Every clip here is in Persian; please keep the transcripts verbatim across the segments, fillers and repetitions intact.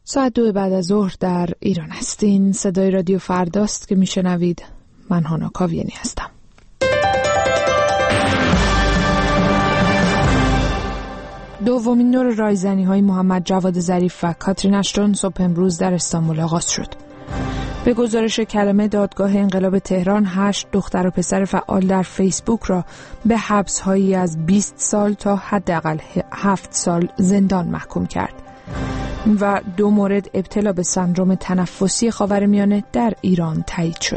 ساعت دو بعد از ظهر در ایران هستین. صدای رادیو فرداست که میشنوید. من هانا کاویانی هستم. دومین دور رایزنی های محمد جواد ظریف و کاترین اشتون صبح امروز در استانبول آغاز شد. به گزارش کلمه دادگاه انقلاب تهران، هشت دختر و پسر فعال در فیسبوک را به حبس‌هایی از بیست سال تا حداقل هفت سال زندان محکوم کرد و دو مورد ابتلا به سندرم تنفسی خاورمیانه در ایران تایید شد.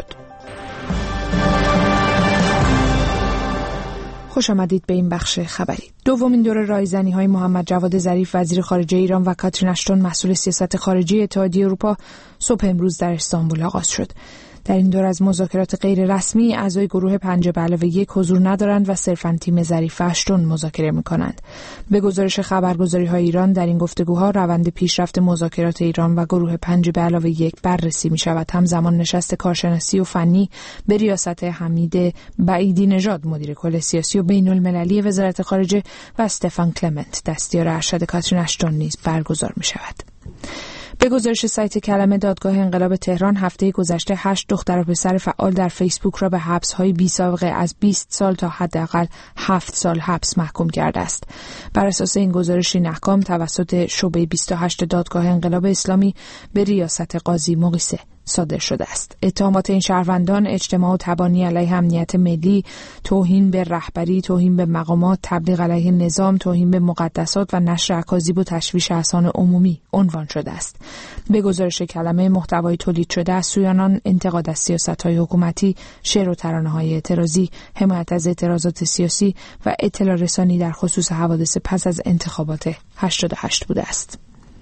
خوش آمدید به این بخش خبری. دومین دور رایزنی های محمد جواد ظریف وزیر خارجه ایران و کاترین اشتون مسئول سیاست خارجی اتحادیه اروپا صبح امروز در استانبول آغاز شد. در این دور از مذاکرات غیر رسمی اعضای گروه پنج به علاوه یک حضور ندارند و صرفاً تیم ظریف و اشتون مذاکره می‌کنند. به گزارش خبرگزاری‌های ایران در این گفتگوها روند پیشرفت مذاکرات ایران و گروه پنج به علاوه یک بررسی می‌شود. همزمان نشست کارشناسی و فنی به ریاست حمید بعیدی نژاد مدیر کل سیاسی و بین‌المللی وزارت خارجه و استفان کلمنت دستیار ارشد کاترین اشتون نیز برگزار می‌شود. به گزارش سایت کلمه دادگاه انقلاب تهران، هفته گذشته هشت دختر و پسر فعال در فیسبوک را به حبس‌های بی‌سابقه از بیست سال تا حداقل هفت سال حبس محکوم کرده است. بر اساس این گزارش این احکام توسط شعبه بیست و هشت دادگاه انقلاب اسلامی به ریاست قاضی مقیسه صادر شده است. اتهامات این شهروندان اجتماع و تبانی علیه امنیت ملی، توهین به رهبری، توهین به مقامات، تبلیغ علیه نظام، توهین به مقدسات و نشر اکاذیب و تشویش اذهان عمومی عنوان شده است. به گزارش کلمه، محتوای تولید شده از سویانان انتقاد از سیاست‌های حکومتی، شعر و ترانه‌های اعتراضی، حمایت از اعتراضات سیاسی و اطلاع رسانی در خصوص حوادث پس از انتخابات هشتاد و هشت بوده است.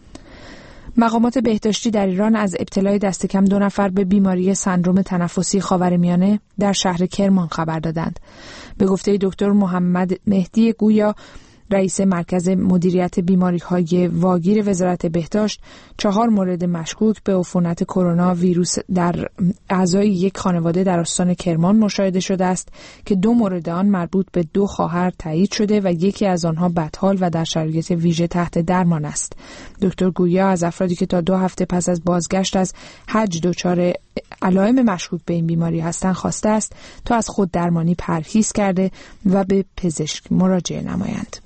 مقامات بهداشتی در ایران از ابتلای دست کم دو نفر به بیماری سندرم تنفسی خاورمیانه در شهر کرمان خبر دادند. به گفته دکتر محمد مهدی گویا، رئیس مرکز مدیریت بیماری‌های واگیر وزارت بهداشت، چهار مورد مشکوک به عفونت کرونا ویروس در اعضای یک خانواده در استان کرمان مشاهده شده است که دو مورد آن مربوط به دو خواهر تایید شده و یکی از آنها بدحال و در شرایط ویژه تحت درمان است. دکتر گویا از افرادی که تا دو هفته پس از بازگشت از حج دچار علائم مشکوک به این بیماری هستند خواسته است تا از خود درمانی پرهیز کرده و به پزشک مراجعه نمایند.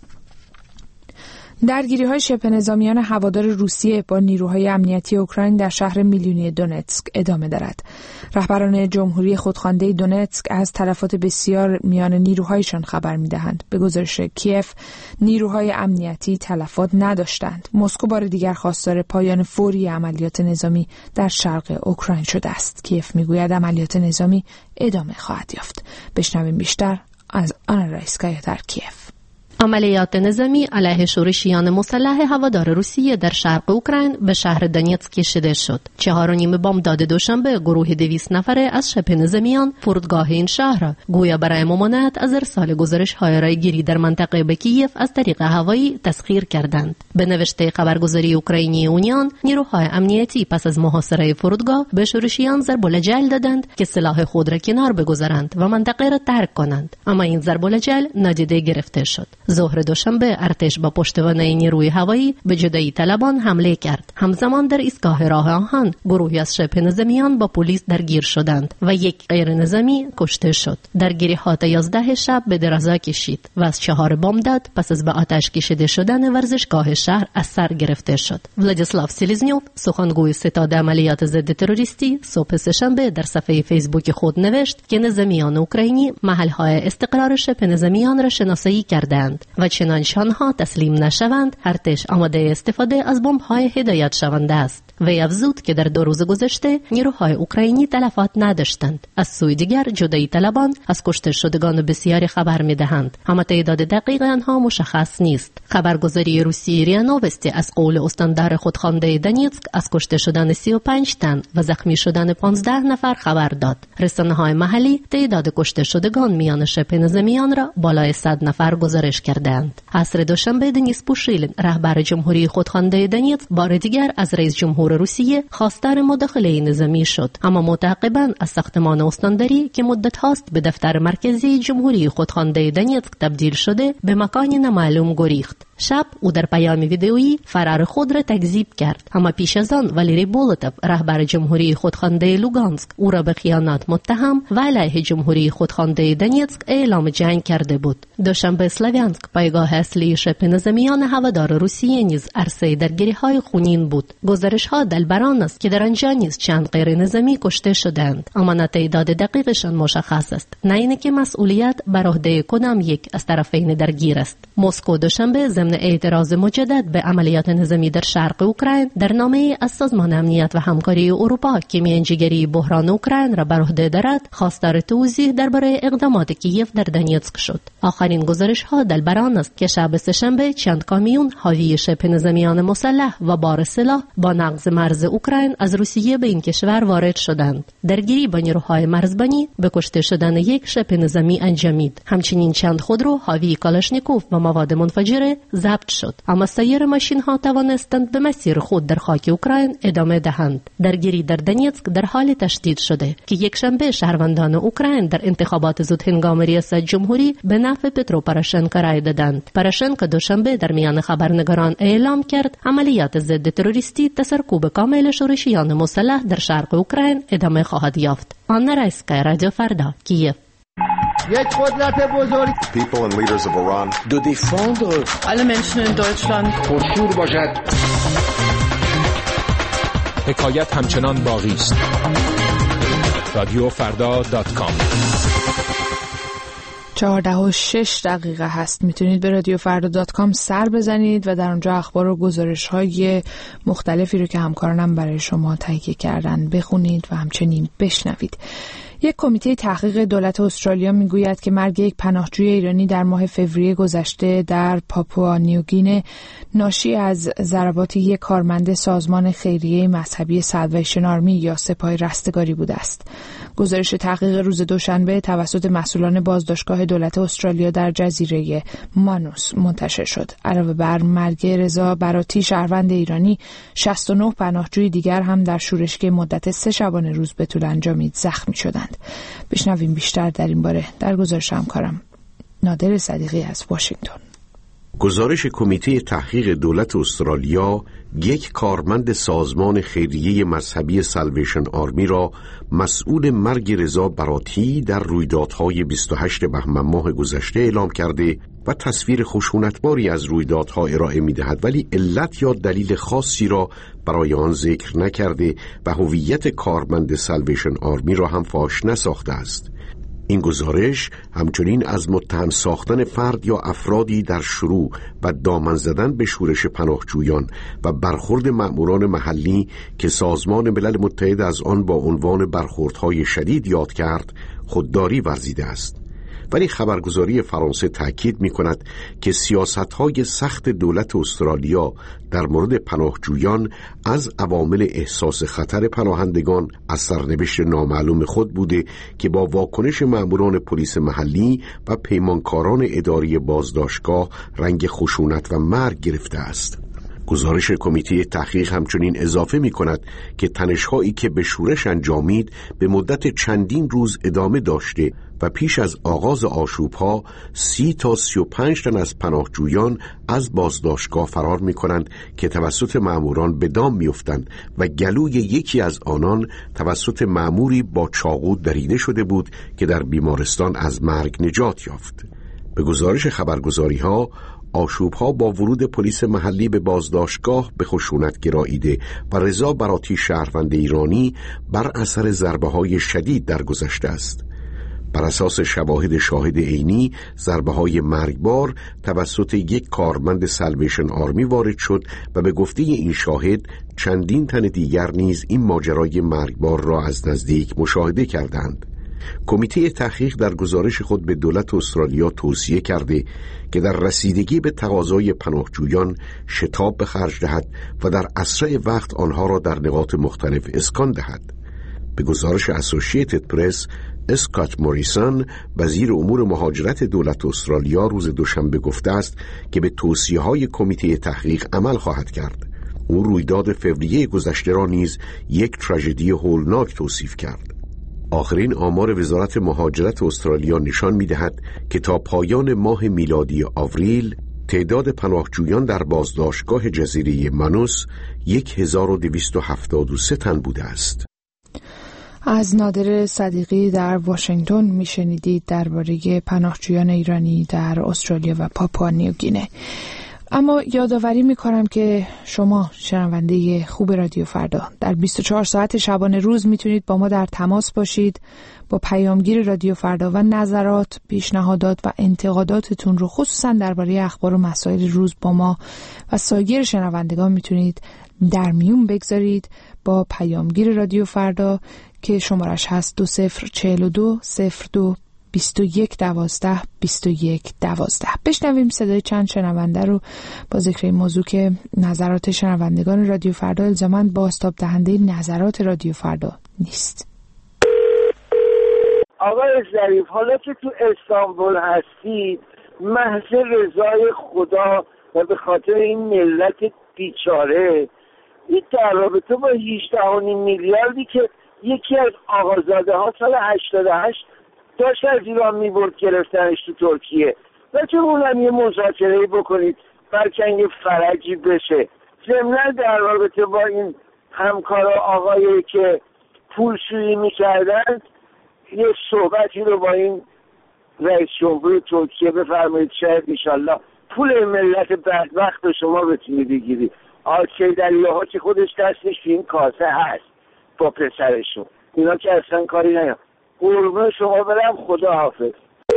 درگیری‌های شبه نظامیان هوادار روسیه با نیروهای امنیتی اوکراین در شهر میلیونی دونتسک ادامه دارد. رهبران جمهوری خودخوانده دونتسک از تلفات بسیار میان نیروهایشان خبر می‌دهند. به گزارش کیف، نیروهای امنیتی تلفات نداشتند. مسکو بار دیگر خواستار پایان فوری عملیات نظامی در شرق اوکراین شده است. کیف می‌گوید عملیات نظامی ادامه خواهد یافت. بشنویم بیشتر از آنا رایسکایا در کیف. عملیات نظامی علیه شورشیان مسلح هوادار روسیه در شرق اوکراین به شهر دونتسک کشیده شد. چهار و نیم بامداد دوشنبه گروه دویست نفره از شبه نظامیان فرودگاه این شهر گویا برای ممانعت از ارسال گزارش‌های رایگیری در منطقه به کیف از طریق هوایی تسخیر کردند. به نوشته خبرگزاری اوکراینی اونیان، نیروهای امنیتی پس از محاصره فرودگاه به شورشیان ضرب الجل دادند که سلاح خود را کنار بگذارند و منطقه را ترک کنند، اما این ضرب الجل نادیده گرفته شد. ظهر دوشنبه ارتش با پشتوانه نیروی هوایی به جدایی طلبان حمله کرد. همزمان در ایستگاه راه آهن گروهی از شبه نظامیان با پلیس درگیر شدند و یک غیر نظامی کشته شد. درگیری‌ها تا یازده شب به درازا کشید و از چهار بامداد پس از به آتش کشیده شدن ورزشگاه شهر از سر گرفته شد. ولادیسلاو سلیزنیوف، سخنگوی ستاد عملیات ضد تروریستی، صبح سه‌شنبه در صفحه فیسبوک خود نوشت که نظامیان اوکراینی محل‌های استقرار شبه نظامیان را شناسایی کردند و چنانچه آنها تسلیم نشوند، ارتش آماده استفاده از بمب‌های هدایت شونده است. وی افزود که در دو روز گذشته نیروهای اوکراینی تلفات نداشتند. از سوی دیگر جدایی طلبان از کشته شدگان بسیاری خبر می‌دهند، اما تعداد دقیق آنها مشخص نیست. خبرگزاری روسی ریا نووستی از قول استاندار خودخوانده دونتسک از کشته شدن سی و پنج تن و زخمی شدن پانزده نفر خبر داد. رسانه‌های محلی تعداد کشته شدگان میان شبه نظامیان را بالای صد نفر گزارش کردند. عصر دوشنبه دنیس پوشیلین رهبر جمهوری خودخوانده دنیتسک بار دیگر از رئیس جمهور روسیه خواستار مداخله نظامی شد، اما متعاقباً از ساختمان استانداری که مدت هاست به دفتر مرکزی جمهوری خودخوانده دنیتسک تبدیل شده به مکانی نامعلوم گریخت. شب او در پیام ویدئویی فرار خود را تکذیب کرد، اما پیش از آن والری بولوتوف رهبر جمهوری خودخوانده لوگانسک او را به خیانت متهم و علیه جمهوری خودخوانده دنیتسک اعلام جنگ کرده بود. دوشنبه اسلاویانسک پایگاه اصلی شبه نظامیان هوادار روسیه نیز عرصه درگیری‌های خونین بود. گزارش‌ها دلبران است که در آنجا نیز چند غیر نظامی کشته شدند، اما نه تعداد دقیقشان مشخص است، نه اینکه مسئولیت بر عهده کدام یک از طرفین درگیر است. مسکو دوشنبه ضمن اعتراض مجدد به عملیات نظامی در شرق اوکراین در نامه‌ای از سازمان امنیت و همکاری اروپا که میانجیگری بحران اوکراین را بر عهده دارد خواستار توضیح درباره اقدامات کیف در دنیتسک شد. آخرین گزارش‌ها دلبران است که شب سه‌شنبه چند کامیون حاوی شبه نظامیان مسلح و بار سلاح با نقض مرز اوکراین از روسیه به این کشور وارد شدند. درگیری با نیروهای مرزبانی به کشته شدن یک شبه نظامی انجامید. همچنین چند خودرو حاوی کالاشنیکوف و مواد منفجره ضبط شد، اما سایر ماشین‌ها توانستند به مسیر خود در خاک اوکراین ادامه دهند. درگیری در دنیتسک در حال تشدید شده که یک شنبه شهروندان اوکراین در انتخابات زود هنگام ریاست جمهوری به نفع پترو پروشنکو رای دادند. پروشنکو دوشنبه در میان خبرنگاران اعلام کرد عملیات ضد تروریستی تسرکوب کامل شورشیان مسلح در شرق اوکراین ادامه خواهد یافت. آنا رایسکا، رادیو فردا، کیف. یک قدرت بزرگ. People and leaders of Iran. De défendre alle Menschen in Deutschland. پرشور باشد. حکایت همچنان باقی است. رادیو فردا دات کام. چهارده و شش دقیقه هست. میتونید به رادیو فردا دات کام سر بزنید و در اونجا اخبار و گزارش های مختلفی رو که همکارانم برای شما تهیه کردن بخونید و همچنین بشنوید. یک کمیته تحقیق دولت استرالیا میگوید که مرگ یک پناهجوی ایرانی در ماه فوریه گذشته در پاپوا نیوگینه ناشی از ضربات یک کارمند سازمان خیریه مذهبی سالویشن آرمی یا سپاه رستگاری بوده است. گزارش تحقیق روز دوشنبه توسط مسئولان بازداشتگاه دولت استرالیا در جزیره مانوس منتشر شد. علاوه بر مرگ رضا براتی شهروند ایرانی، شصت و نه پناهجوی دیگر هم در شورشی که مدت سه شبانه روز به طول انجامید زخمی شدند. بشنویم بیشتر در این باره در گزارش همکارم نادر صدیقی از واشنگتن. گزارش کمیته تحقیق دولت استرالیا یک کارمند سازمان خیریه مذهبی سالویشن آرمی را مسئول مرگ رضا براتی در رویدادهای بیست و هشتم بهمن ماه گذشته اعلام کرده و تصویر خشونتباری از رویدادها ارائه می‌دهد، ولی علت یا دلیل خاصی را برای آن ذکر نکرده و هویت کارمند سالویشن آرمی را هم فاش نساخته است. این گزارش همچنین از متهم ساختن فرد یا افرادی در شروع و دامن زدن به شورش پناهجویان و برخورد مأموران محلی که سازمان ملل متحد از آن با عنوان برخوردهای شدید یاد کرد خودداری ورزیده است. ولی خبرگزاری فرانسه تاکید می کند که سیاست‌های سخت دولت استرالیا در مورد پناهجویان از عوامل احساس خطر پناهندگان از سرنوشت نامعلوم خود بوده که با واکنش مأموران پلیس محلی و پیمانکاران اداری بازداشتگاه رنگ خشونت و مرگ گرفته است. گزارش کمیته تحقیق همچنین اضافه می کند که تنش‌هایی که به شورش انجامید به مدت چندین روز ادامه داشته و پیش از آغاز آشوب‌ها سی تا سی و پنج تن از پناهجویان از بازداشتگاه فرار می کنند که توسط مأموران به دام می افتند و گلوی یکی از آنان توسط مأموری با چاقو دریده شده بود که در بیمارستان از مرگ نجات یافت. به گزارش خبرگزاری‌ها آشوب‌ها با ورود پلیس محلی به بازداشتگاه به خشونت گراییده و رضا براتی شهروند ایرانی بر اثر ضربه‌های شدید درگذشته است. بر اساس شواهد شاهد عینی، ضربه‌های مرگبار توسط یک کارمند سالویشن آرمی وارد شد و به گفته این شاهد چندین تن دیگر نیز این ماجرای مرگبار را از نزدیک مشاهده کردند. کمیته تحقیق در گزارش خود به دولت استرالیا توصیه کرده که در رسیدگی به تقاضای پناهجویان شتاب به خرج دهد و در اسرع وقت آنها را در نقاط مختلف اسکان دهد. به گزارش اسوسییتد پرس، اسکات موریسون وزیر امور مهاجرت دولت استرالیا روز دوشنبه گفته است که به توصیه‌های کمیته تحقیق عمل خواهد کرد. او رویداد فوریه گذشته را نیز یک تراژدی هولناک توصیف کرد. آخرین آمار وزارت مهاجرت استرالیا نشان می‌دهد که تا پایان ماه میلادی آوریل تعداد پناهجویان در بازداشتگاه جزیره مانوس هزار و دویست و هفتاد و سه تن بوده است. از نادر صدیقی در واشنگتن میشنیدید درباره پناهجویان ایرانی در استرالیا و پاپوا نیوگینه. اما یادآوری میکنم که شما شنونده خوب رادیو فردا در بیست و چهار ساعت شبانه روز میتونید با ما در تماس باشید، با پیامگیر رادیو فردا و نظرات، پیشنهادات و انتقاداتتون رو خصوصا درباره اخبار و مسائل روز با ما و سایر شنوندگان میتونید در میون بگذارید با پیامگیر رادیو فردا که شمارش هست دو صفر چهل و دو صفر دو بیست و یک دوازده بیست و یک دوازده. بشنویم صدای چند شنونده رو با ذکر این موضوع که نظرات شنوندگان رادیو فردا الزاماً بازتاب دهنده نظرات رادیو فردا نیست. آقای ظریف، حالا که تو استانبول هستید، محض رضای خدا و به خاطر این ملت بیچاره، این در رابطه با هجده و نیم میلیاردی که یکی از آقازاده ها سال هشتاد و هشت داشت از ایران میبرد گرفتنش تو ترکیه، و چه اونم یه مذاکره بکنید بلکه یه فرجی بشه. ضمناً در رابطه با این همکارا آقایی که پولشویی میکردن، یه صحبتی رو با این رئیس جمهور ترکیه بفرمایید، شاید انشالله پول ملت بدبخت رو شما بتونی بگیری. آقای دلیله ها که خودش دستش تو این کاسه هست با پسرشون، اینا که اصلا کاری نیم. قربون شما برم، خدا حافظ.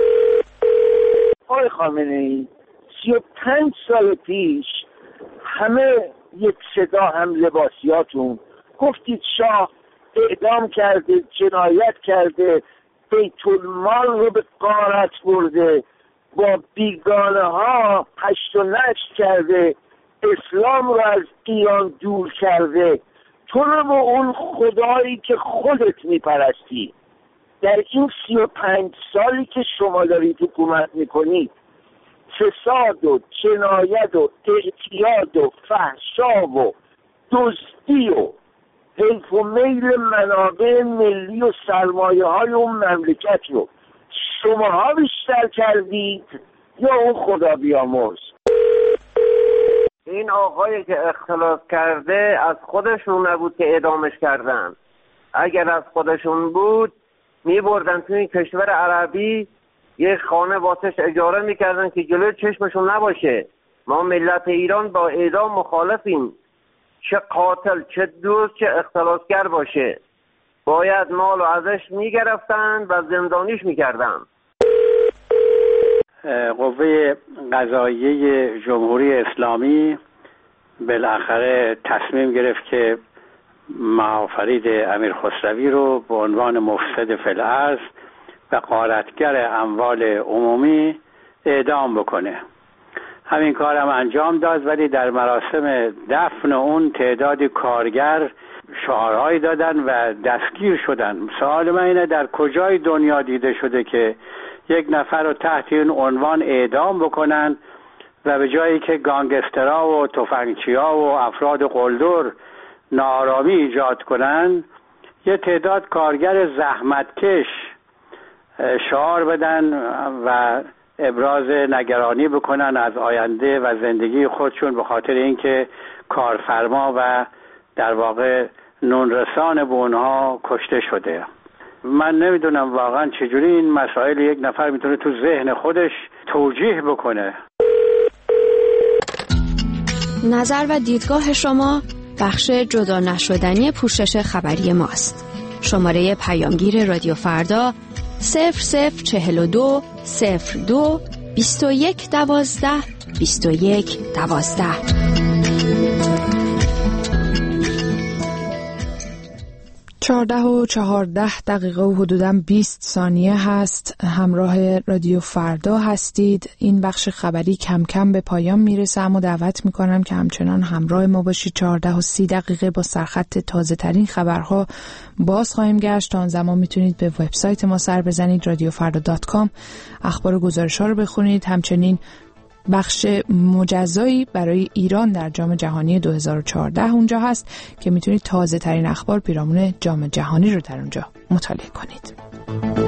آقای خامنه ای، سی و پنج سال پیش همه یک صدا هم لباسیاتون گفتید شاه اعدام کرده، جنایت کرده، بیت المال رو به غارت برده، با بیگانه ها هشت و نشت کرده، اسلام رو از ایران دور کرده. تو رو با اون خدایی که خودت میپرستی در این سی و پنج سالی که شما دارید حکومت میکنید، فساد و جنایت و اعتیاد و فحشا و دزدی و حیف و میل منابع ملی و سرمایه های اون مملکت رو شماها بیشتر کردید یا اون خدا بیامرز؟ این آقایی که اختلاف کرده از خودشون نبود که اعدامش کردن. اگر از خودشون بود می بردن توی این کشور عربی یه خانه واسش اجاره میکردن که جلوی چشمشون نباشه. ما ملت ایران با اعدام مخالفیم، چه قاتل چه دوست چه اختلاسگر باشه باید مال و ازش میگرفتن و زندانیش میکردن. قوه قضاییه جمهوری اسلامی بالاخره تصمیم گرفت که معافرید امیر خسروی رو به عنوان مفسد فی الارض و غارتگر اموال عمومی اعدام بکنه. همین کارم انجام داد، ولی در مراسم دفن اون تعدادی کارگر شعارهایی دادن و دستگیر شدن. سوال من اینه در کجای دنیا دیده شده که یک نفر رو تحت این عنوان اعدام بکنن و به جایی که گانگسترها و تفنگچی‌ها و افراد قلدر ناآرامی ایجاد کنن، یه تعداد کارگر زحمتکش شعار بدن و ابراز نگرانی بکنن از آینده و زندگی خودشون به خاطر اینکه کارفرما و در واقع نونرسان به اونها کشته شده. من نمیدونم واقعا چجوری این مسائل یک نفر میتونه تو ذهن خودش توجیه بکنه. نظر و دیدگاه شما بخش جدا نشدنی پوشش خبری ماست. شماره پیامگیر رادیو فردا صفر صفر چهل و دو صفر دو بیست و یک دوازده بیست و یک دوازده. چهارده و چهارده دقیقه و حدوداً بیست ثانیه هست. همراه رادیو فردا هستید. این بخش خبری کم کم به پایان میرسه، اما دعوت میکنم که همچنان همراه ما باشید. چهارده و سی دقیقه با سرخط تازه ترین خبرها باز خواهیم گشت. تا آن زمان میتونید به وبسایت ما سر بزنید رادیو فردا دات کام، اخبار و گزارش‌ها رو بخونید. همچنین بخش مجزایی برای ایران در جام جهانی دو هزار و چهارده اونجا هست که میتونید تازه ترین اخبار پیرامون جام جهانی رو در اونجا مطالعه کنید.